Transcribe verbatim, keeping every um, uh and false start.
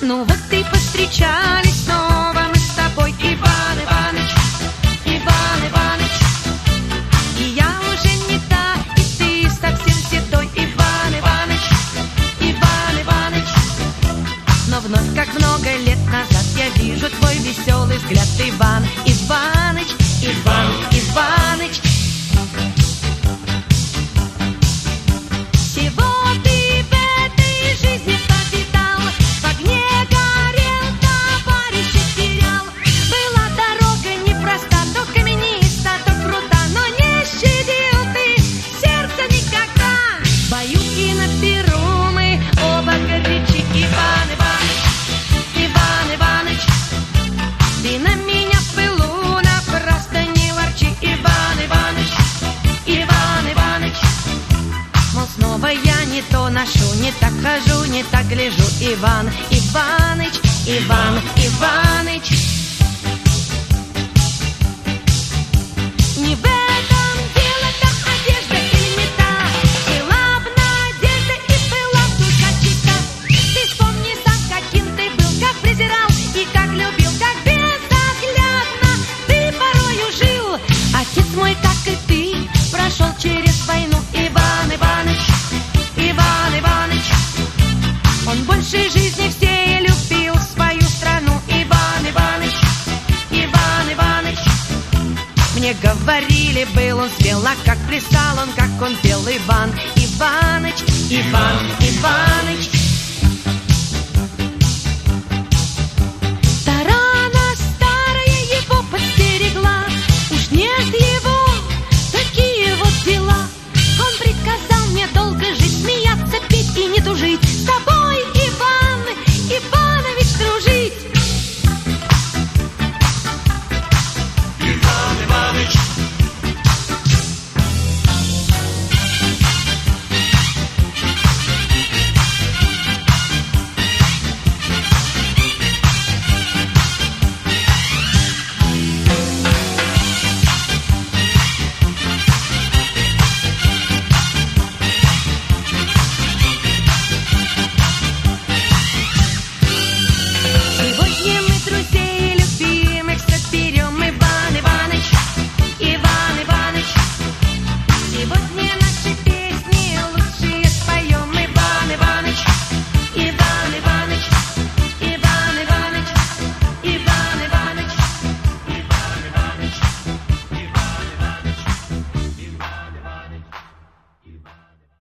Ну вот и повстречались снова мы с тобой, Иван Иваныч, Иван Иваныч. И я уже не та, и ты совсем седой, Иван Иваныч, Иван Иваныч. Но вновь, как много лет назад, я вижу твой веселый взгляд, Иван Иваныч, Иван Иваныч. Всего ты в этой жизни повидал, в огне горел, товарища терял. Была дорога непроста, то камениста, то крута, но не щадил ты сердце никогда. В бою и на перу мы оба горячи, Иван Иваныч, Иван Иваныч. Ты на меня в пылу напрасно не ворчи, Иван Иваныч, Иван Иваныч. Мол, снова я не то ношу, не так хожу, не так гляжу, Иван Иваныч, Иван Иваныч. Не в этом дело, та одежда или не та, была б надежда и была б душа чиста. Ты вспомни сам, каким ты был, как презирал и как любил, как безоглядно ты порою жил. Отец мой, как и ты, прошел через войну, Иван Иваныч, Иван Иваныч. Он больше жизни всей любил свою страну, Иван Иваныч, Иван Иваныч. Мне говорили, был он смел, а как плясал он, как он пел, Иван Иваныч, Иван Иваныч.